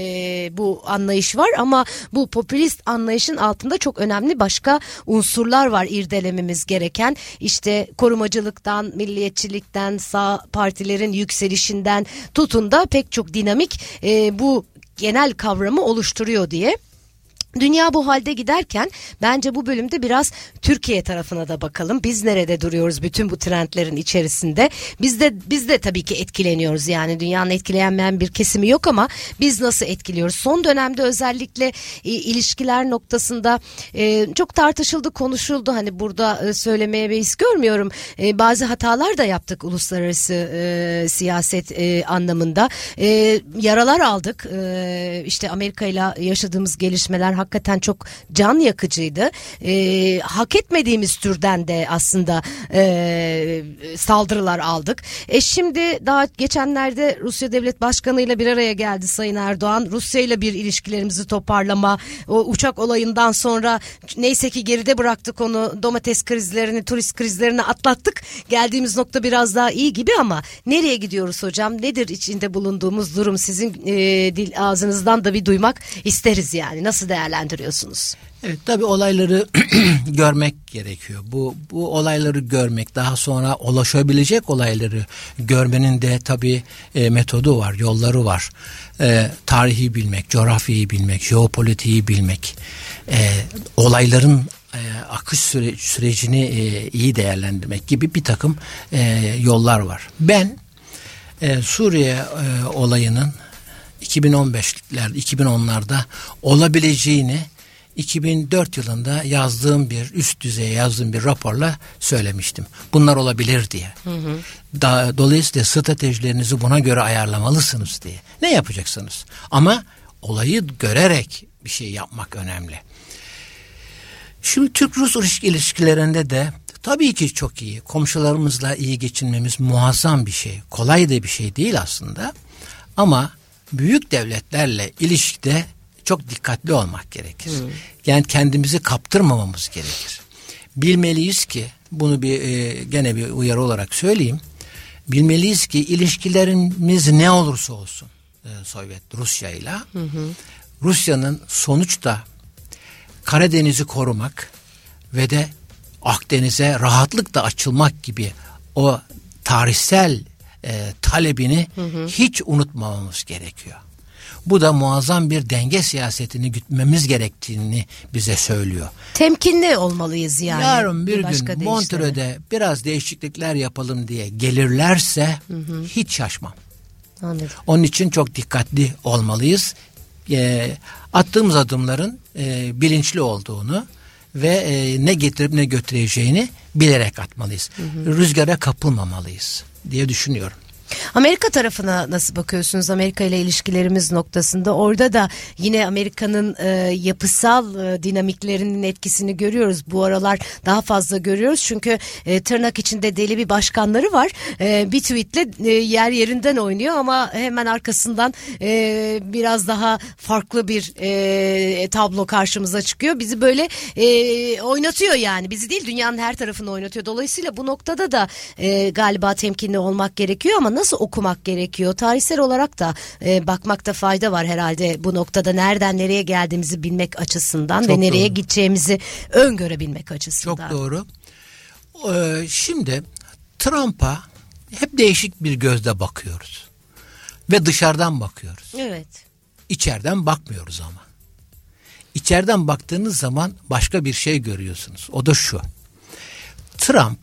bu anlayış var ama bu popülist anlayışın altında çok önemli başka unsurlar var irdelememiz gereken. İşte korumacılıktan, milliyetçilikten, sağ partilerin yükselişinden tutun da pek çok dinamik bu genel kavramı oluşturuyor diye. Dünya bu halde giderken bence bu bölümde biraz Türkiye tarafına da bakalım. Biz nerede duruyoruz bütün bu trendlerin içerisinde? Biz de tabii ki etkileniyoruz. Yani dünyanın etkilenmeyen bir kesimi yok ama biz nasıl etkiliyoruz? Son dönemde özellikle ilişkiler noktasında çok tartışıldı, konuşuldu. Hani burada söylemeye beis görmüyorum. Bazı hatalar da yaptık uluslararası siyaset anlamında. Yaralar aldık. İşte Amerika ile yaşadığımız gelişmeler hakikaten çok can yakıcıydı. Hak etmediğimiz türden de aslında saldırılar aldık. Şimdi daha geçenlerde Rusya Devlet Başkanı ile bir araya geldi Sayın Erdoğan. Rusya ile bir ilişkilerimizi toparlama, o uçak olayından sonra neyse ki geride bıraktık onu, domates krizlerini, turist krizlerini atlattık. Geldiğimiz nokta biraz daha iyi gibi ama nereye gidiyoruz hocam? Nedir içinde bulunduğumuz durum? Sizin dil ağzınızdan da bir duymak isteriz yani. Nasıl değerlendiriyorsunuz? Evet, tabii olayları görmek gerekiyor. Bu olayları görmek, daha sonra ulaşabilecek olayları görmenin de tabii metodu var, yolları var. Tarihi bilmek, coğrafyayı bilmek, jeopolitiği bilmek, olayların akış sürecini iyi değerlendirmek gibi bir takım yollar var. Ben Suriye olayının 2010'larda olabileceğini 2004 yılında üst düzey yazdığım bir raporla söylemiştim. Bunlar olabilir diye. Dolayısıyla stratejilerinizi buna göre ayarlamalısınız diye. Ne yapacaksınız? Ama olayı görerek bir şey yapmak önemli. Şimdi Türk-Rus ilişkilerinde de tabii ki çok iyi. Komşularımızla iyi geçinmemiz muazzam bir şey. Kolay da bir şey değil aslında. Ama büyük devletlerle ilişkide çok dikkatli olmak gerekir. Yani kendimizi kaptırmamamız gerekir. Bilmeliyiz ki, bunu gene bir uyarı olarak söyleyeyim. Bilmeliyiz ki ilişkilerimiz ne olursa olsun Rusya ile Rusya'nın sonuçta Karadeniz'i korumak ve de Akdeniz'e rahatlıkla açılmak gibi o tarihsel talebini hiç unutmamamız gerekiyor. Bu da muazzam bir denge siyasetini gütmemiz gerektiğini bize söylüyor. Temkinli olmalıyız yani. Yarın bir gün Montreux'de biraz değişiklikler yapalım diye gelirlerse hiç şaşmam. Anladım. Onun için çok dikkatli olmalıyız. Attığımız adımların bilinçli olduğunu ve ne getirip ne götüreceğini bilerek atmalıyız. Rüzgara kapılmamalıyız diye düşünüyorum. Amerika tarafına nasıl bakıyorsunuz? Amerika ile ilişkilerimiz noktasında orada da yine Amerika'nın yapısal dinamiklerinin etkisini görüyoruz. Bu aralar daha fazla görüyoruz çünkü tırnak içinde deli bir başkanları var. Bir tweetle yer yerinden oynuyor ama hemen arkasından biraz daha farklı bir tablo karşımıza çıkıyor. Bizi böyle oynatıyor yani. Bizi değil, dünyanın her tarafını oynatıyor. Dolayısıyla bu noktada da galiba temkinli olmak gerekiyor ama nasıl nasıl okumak gerekiyor? Tarihsel olarak da bakmakta fayda var herhalde bu noktada, nereden nereye geldiğimizi bilmek açısından Çok ve nereye doğru. gideceğimizi öngörebilmek açısından. Çok doğru. Şimdi Trump'a hep değişik bir gözle bakıyoruz. Ve dışarıdan bakıyoruz. Evet. İçeriden bakmıyoruz ama. İçeriden baktığınız zaman başka bir şey görüyorsunuz. O da şu. Trump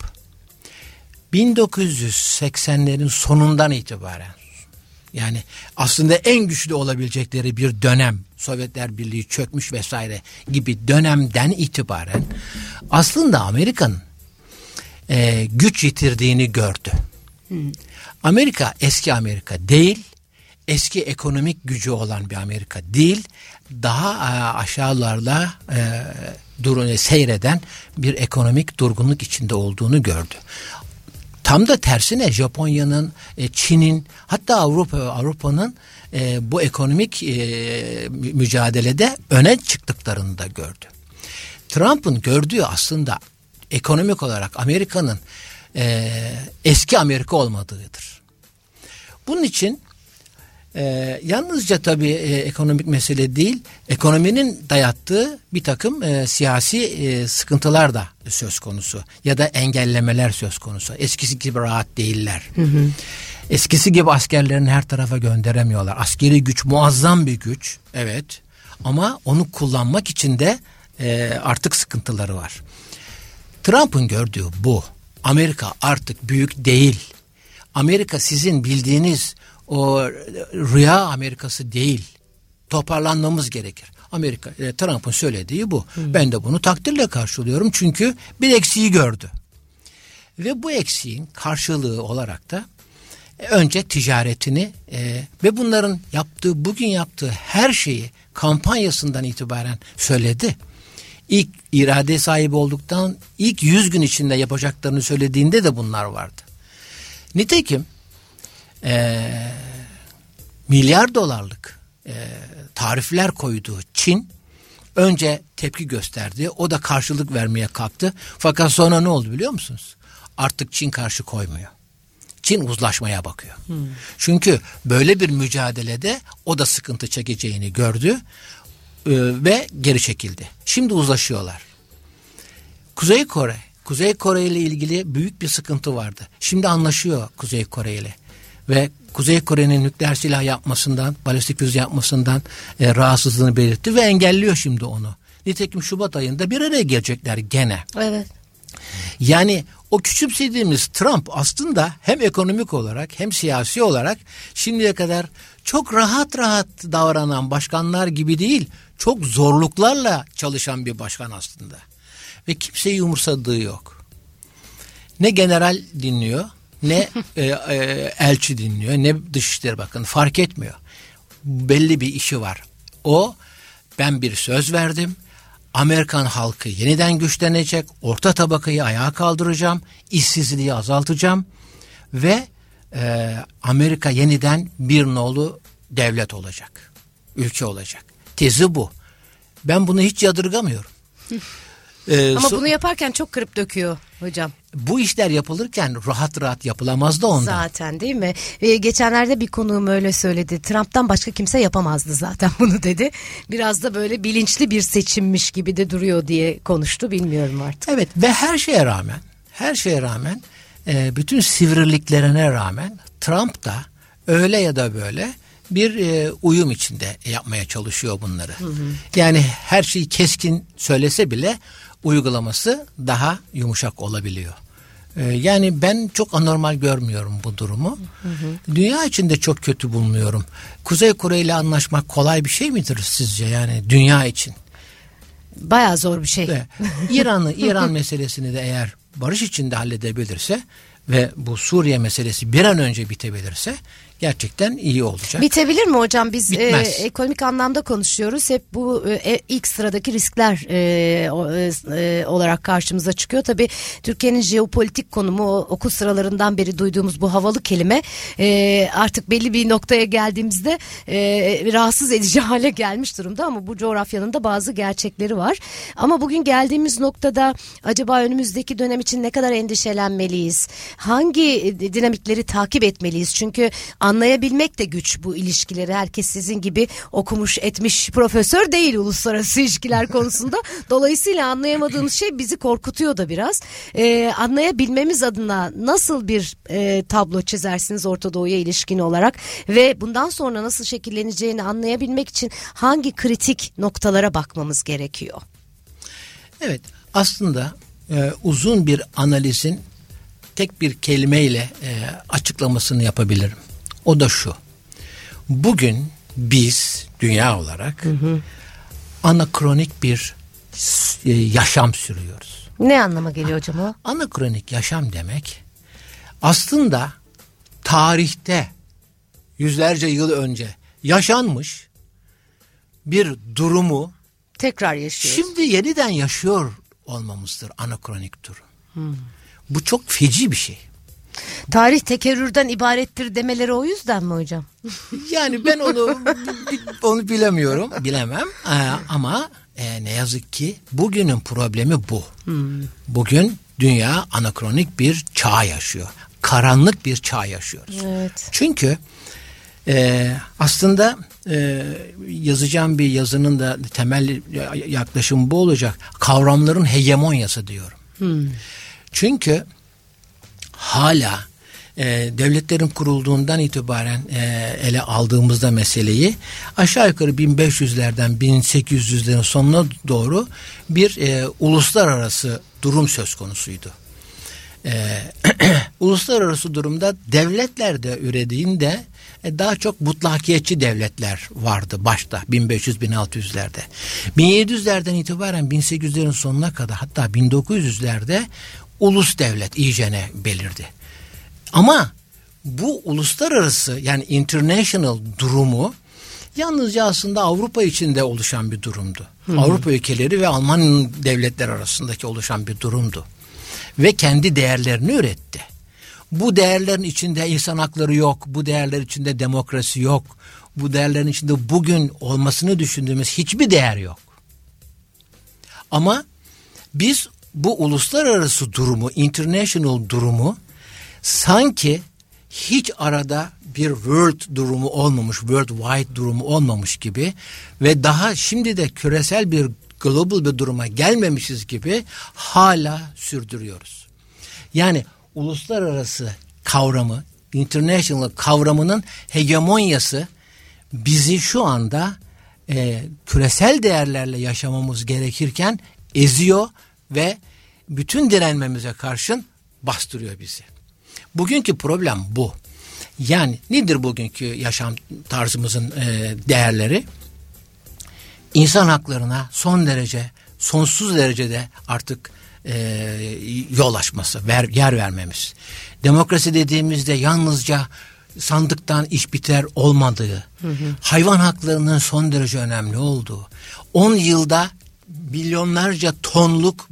1980'lerin sonundan itibaren, yani aslında en güçlü olabilecekleri bir dönem, Sovyetler Birliği çökmüş vesaire gibi dönemden itibaren aslında Amerika'nın güç yitirdiğini gördü. Amerika eski Amerika değil, eski ekonomik gücü olan bir Amerika değil, daha aşağılarda seyreden bir ekonomik durgunluk içinde olduğunu gördü. Tam da tersine Japonya'nın, Çin'in, hatta Avrupa'nın bu ekonomik mücadelede öne çıktıklarını da gördü. Trump'ın gördüğü aslında ekonomik olarak Amerika'nın eski Amerika olmadığıdır. Bunun için yalnızca tabii ekonomik mesele değil, ekonominin dayattığı bir takım siyasi sıkıntılar da söz konusu ya da engellemeler söz konusu. Eskisi gibi rahat değiller. Eskisi gibi askerlerini her tarafa gönderemiyorlar. Askeri güç muazzam bir güç, evet, ama onu kullanmak için de artık sıkıntıları var. Trump'ın gördüğü bu. Amerika artık büyük değil. Amerika sizin bildiğiniz o rüya Amerikası değil. Toparlanmamız gerekir. Trump'ın söylediği bu. Ben de bunu takdirle karşılıyorum çünkü bir eksiği gördü. Ve bu eksiğin karşılığı olarak da önce ticaretini ve bunların bugün yaptığı her şeyi kampanyasından itibaren söyledi. İlk irade sahibi olduktan ilk 100 gün içinde yapacaklarını söylediğinde de bunlar vardı. Nitekim milyar dolarlık tarifler koyduğu Çin önce tepki gösterdi. O da karşılık vermeye kalktı. Fakat sonra ne oldu biliyor musunuz? Artık Çin karşı koymuyor. Çin uzlaşmaya bakıyor. Çünkü böyle bir mücadelede o da sıkıntı çekeceğini gördü ve geri çekildi. Şimdi uzlaşıyorlar. Kuzey Kore ile ilgili büyük bir sıkıntı vardı. Şimdi anlaşıyor Kuzey Kore ile. Ve Kuzey Kore'nin nükleer silah yapmasından, balistik füze yapmasından rahatsızlığını belirtti ve engelliyor şimdi onu. Nitekim Şubat ayında bir araya gelecekler gene. Evet. Yani o küçümsediğimiz Trump aslında hem ekonomik olarak hem siyasi olarak şimdiye kadar çok rahat davranan başkanlar gibi değil, çok zorluklarla çalışan bir başkan aslında. Ve kimseyi umursadığı yok. Ne general dinliyor, ne elçi dinliyor, ne Dışişleri Bakanı, fark etmiyor. Belli bir işi var. Ben bir söz verdim. Amerikan halkı yeniden güçlenecek, orta tabakayı ayağa kaldıracağım, işsizliği azaltacağım ve Amerika yeniden bir nolu devlet olacak, ülke olacak. Tezi bu. Ben bunu hiç yadırgamıyorum. Ama bunu yaparken çok kırıp döküyor hocam. Bu işler yapılırken rahat yapılamaz da ondan. Zaten değil mi? Geçenlerde bir konuğum öyle söyledi. Trump'tan başka kimse yapamazdı zaten bunu dedi. Biraz da böyle bilinçli bir seçimmiş gibi de duruyor diye konuştu, bilmiyorum artık. Evet, ve her şeye rağmen bütün sivriliklerine rağmen Trump da öyle ya da böyle bir uyum içinde yapmaya çalışıyor bunları. Yani her şeyi keskin söylese bile uygulaması daha yumuşak olabiliyor. Yani ben çok anormal görmüyorum bu durumu. Dünya içinde çok kötü bulmuyorum. Kuzey Kore ile anlaşmak kolay bir şey midir sizce, yani dünya için? Bayağı zor bir şey. İran meselesini de eğer barış içinde halledebilirse ve bu Suriye meselesi bir an önce bitebilirse gerçekten iyi olacak. Bitebilir mi hocam? Biz ekonomik anlamda konuşuyoruz. Hep bu ilk sıradaki riskler olarak karşımıza çıkıyor. Tabii Türkiye'nin jeopolitik konumu, okul sıralarından beri duyduğumuz bu havalı kelime artık belli bir noktaya geldiğimizde rahatsız edici hale gelmiş durumda, ama bu coğrafyanın da bazı gerçekleri var. Ama bugün geldiğimiz noktada acaba önümüzdeki dönem için ne kadar endişelenmeliyiz? Hangi dinamikleri takip etmeliyiz? Çünkü anlayabilmek de güç bu ilişkileri. Herkes sizin gibi okumuş etmiş profesör değil uluslararası ilişkiler konusunda. Dolayısıyla anlayamadığımız şey bizi korkutuyor da biraz. Anlayabilmemiz adına nasıl bir tablo çizersiniz Orta Doğu'ya ilişkin olarak ve bundan sonra nasıl şekilleneceğini anlayabilmek için hangi kritik noktalara bakmamız gerekiyor? Evet, aslında uzun bir analizin tek bir kelimeyle açıklamasını yapabilirim. O da şu: bugün biz dünya olarak anakronik bir yaşam sürüyoruz. Ne anlama geliyor hocam o? Anakronik yaşam demek aslında tarihte yüzlerce yıl önce yaşanmış bir durumu tekrar yaşıyoruz. Şimdi yeniden yaşıyor olmamızdır anakronik durum. Bu çok feci bir şey. Tarih tekerrürden ibarettir demeleri o yüzden mi hocam? Yani ben onu bilemiyorum, bilemem. Ama ne yazık ki bugünün problemi bu. Bugün dünya anakronik bir çağ yaşıyor. Karanlık bir çağ yaşıyoruz. Evet. Çünkü aslında yazacağım bir yazının da temel yaklaşımı bu olacak. Kavramların hegemonyası diyorum. Çünkü hala devletlerin kurulduğundan itibaren ele aldığımızda meseleyi aşağı yukarı 1500'lerden 1800'lerin sonuna doğru bir uluslararası durum söz konusuydu. Uluslararası durumda devletler de ürediğinde daha çok mutlakiyetçi devletler vardı başta 1500-1600'lerde. 1700'lerden itibaren 1800'lerin sonuna kadar, hatta 1900'lerde ulus devlet iyicene belirdi. Ama bu uluslararası, yani international durumu yalnızca aslında Avrupa içinde oluşan bir durumdu. Avrupa ülkeleri ve Alman devletler arasındaki oluşan bir durumdu. Ve kendi değerlerini üretti. Bu değerlerin içinde insan hakları yok, bu değerler içinde demokrasi yok, bu değerlerin içinde bugün olmasını düşündüğümüz hiçbir değer yok. Ama biz bu uluslararası durumu, international durumu sanki hiç arada bir world durumu olmamış, worldwide durumu olmamış gibi ve daha şimdi de küresel bir global bir duruma gelmemişiz gibi hala sürdürüyoruz. Yani uluslararası kavramı, international kavramının hegemonyası bizi şu anda küresel değerlerle yaşamamız gerekirken eziyor ve bütün direnmemize karşın bastırıyor bizi. Bugünkü problem bu. Yani nedir bugünkü yaşam tarzımızın değerleri? İnsan haklarına sonsuz derecede artık yol açması, yer vermemiz. Demokrasi dediğimizde yalnızca sandıktan iş biter olmadığı, hayvan haklarının son derece önemli olduğu, 10 yılda milyonlarca tonluk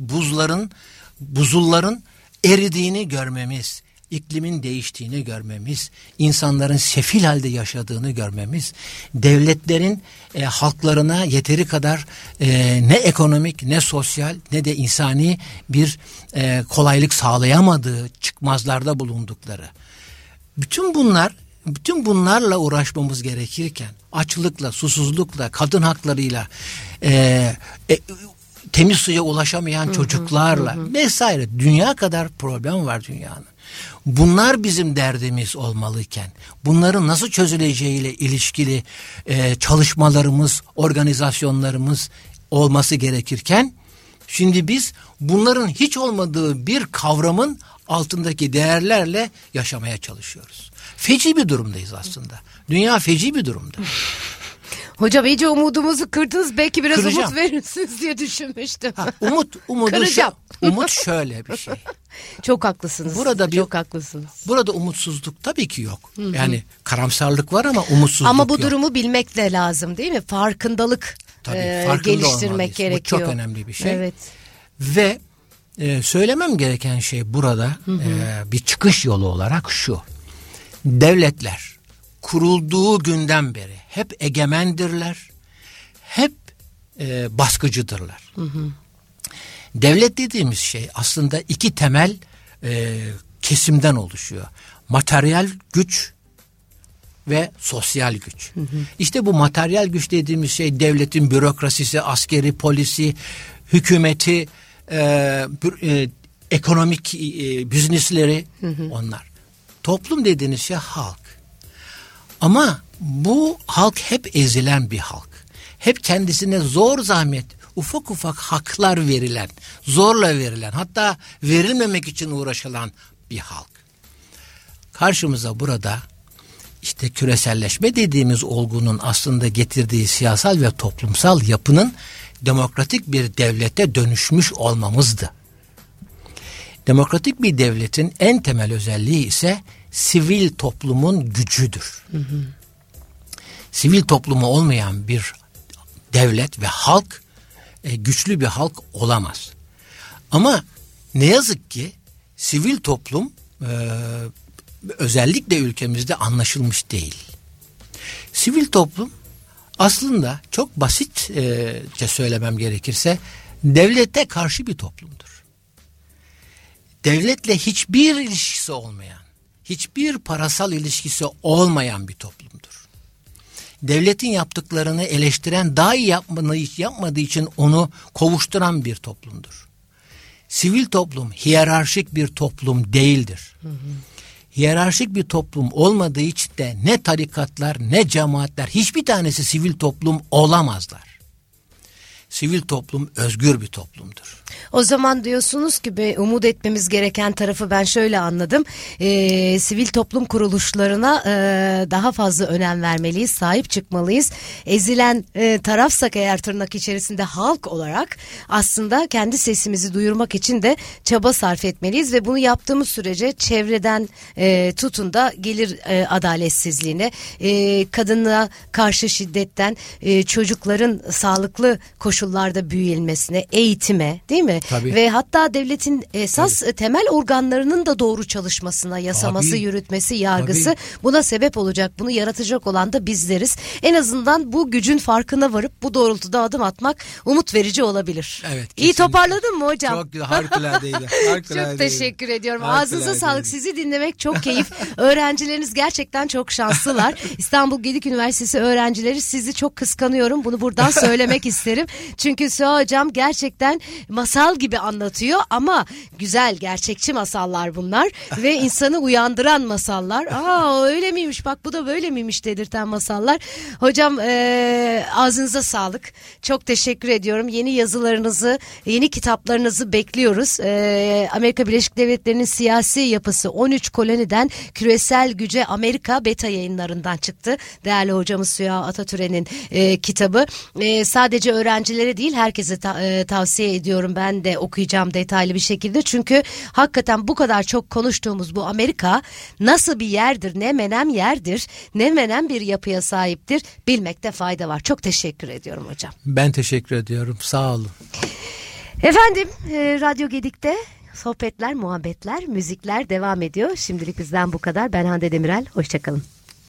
buzulların eridiğini görmemiz, iklimin değiştiğini görmemiz, insanların sefil halde yaşadığını görmemiz, devletlerin halklarına yeteri kadar ne ekonomik, ne sosyal, ne de insani bir kolaylık sağlayamadığı, çıkmazlarda bulundukları. Bütün bunlarla uğraşmamız gerekirken, açlıkla, susuzlukla, kadın haklarıyla, temiz suya ulaşamayan çocuklarla vesaire, dünya kadar problem var dünyanın. Bunlar bizim derdimiz olmalıyken, bunların nasıl çözüleceğiyle ilişkili çalışmalarımız, organizasyonlarımız olması gerekirken, şimdi biz bunların hiç olmadığı bir kavramın altındaki değerlerle yaşamaya çalışıyoruz. Feci bir durumdayız aslında. Dünya feci bir durumda. Hocam iyice umudumuzu kırdınız. Belki biraz Kıracağım. umut verirsiniz diye düşünmüştüm. Umut şöyle bir şey. Çok haklısınız. Çok haklısınız. Burada umutsuzluk tabii ki yok. Yani karamsarlık var ama umutsuzluk yok. Ama bu durumu bilmek de lazım değil mi? Farkındalık geliştirmek gerekiyor. Bu çok önemli bir şey. Evet. Ve söylemem gereken şey burada bir çıkış yolu olarak şu. Devletler kurulduğu günden beri hep egemendirler, hep baskıcıdırlar. Devlet dediğimiz şey aslında iki temel kesimden oluşuyor. Materyal güç ve sosyal güç. İşte bu materyal güç dediğimiz şey devletin bürokrasisi, askeri, polisi, hükümeti, ekonomik biznesleri onlar. Toplum dediğiniz şey halk. Ama bu halk hep ezilen bir halk. Hep kendisine zor zahmet, ufak ufak haklar verilen, zorla verilen, hatta verilmemek için uğraşılan bir halk. Karşımıza burada işte küreselleşme dediğimiz olgunun aslında getirdiği siyasal ve toplumsal yapının demokratik bir devlete dönüşmüş olmamızdı. Demokratik bir devletin en temel özelliği ise sivil toplumun gücüdür. Sivil toplumu olmayan bir devlet ve halk güçlü bir halk olamaz. Ama ne yazık ki sivil toplum özellikle ülkemizde anlaşılmış değil. Sivil toplum aslında çok basitçe söylemem gerekirse devlete karşı bir toplumdur. Devletle hiçbir ilişkisi olmayan, hiçbir parasal ilişkisi olmayan bir toplumdur. Devletin yaptıklarını eleştiren, daha iyi yapmadığı için onu kovuşturan bir toplumdur. Sivil toplum hiyerarşik bir toplum değildir. Hiyerarşik bir toplum olmadığı için de ne tarikatlar ne cemaatler hiçbir tanesi sivil toplum olamazlar. Sivil toplum özgür bir toplumdur. O zaman diyorsunuz ki umut etmemiz gereken tarafı ben şöyle anladım. Sivil toplum kuruluşlarına daha fazla önem vermeliyiz, sahip çıkmalıyız. Ezilen tarafsak eğer tırnak içerisinde halk olarak aslında kendi sesimizi duyurmak için de çaba sarf etmeliyiz. Ve bunu yaptığımız sürece çevreden tutun da gelir adaletsizliğine, kadına karşı şiddetten, çocukların sağlıklı koşullarda büyüyülmesine, eğitime değil mi? Tabii. Ve hatta devletin esas temel organlarının da doğru çalışmasına, yasaması, Tabii. yürütmesi, yargısı buna sebep olacak. Bunu yaratacak olan da bizleriz. En azından bu gücün farkına varıp bu doğrultuda adım atmak umut verici olabilir. Evet. Kesinlikle. İyi toparladın mı hocam? Çok güzel, harikuladeydi. Çok teşekkür ediyorum. Ağzınıza sağlık. Sizi dinlemek çok keyif. Öğrencileriniz gerçekten çok şanslılar. İstanbul Gedik Üniversitesi öğrencileri, sizi çok kıskanıyorum. Bunu buradan söylemek isterim. Çünkü Süha hocam gerçekten masal gibi anlatıyor ama güzel, gerçekçi masallar bunlar ve insanı uyandıran masallar. Öyle miymiş, bak bu da böyle miymiş dedirten masallar. Hocam ağzınıza sağlık. Çok teşekkür ediyorum. Yeni yazılarınızı, yeni kitaplarınızı bekliyoruz. Amerika Birleşik Devletleri'nin siyasi yapısı 13 koloniden küresel güce Amerika Beta Yayınlarından çıktı. Değerli hocamız Süha Atatürk'ün kitabı. Sadece öğrencilere değil herkese tavsiye ediyorum. Ben de okuyacağım detaylı bir şekilde. Çünkü hakikaten bu kadar çok konuştuğumuz bu Amerika nasıl bir yerdir, ne menem yerdir, ne menem bir yapıya sahiptir bilmekte fayda var. Çok teşekkür ediyorum hocam. Ben teşekkür ediyorum. Sağ olun. Efendim Radyo Gedik'te sohbetler, muhabbetler, müzikler devam ediyor. Şimdilik bizden bu kadar. Ben Hande Demirel. Hoşçakalın.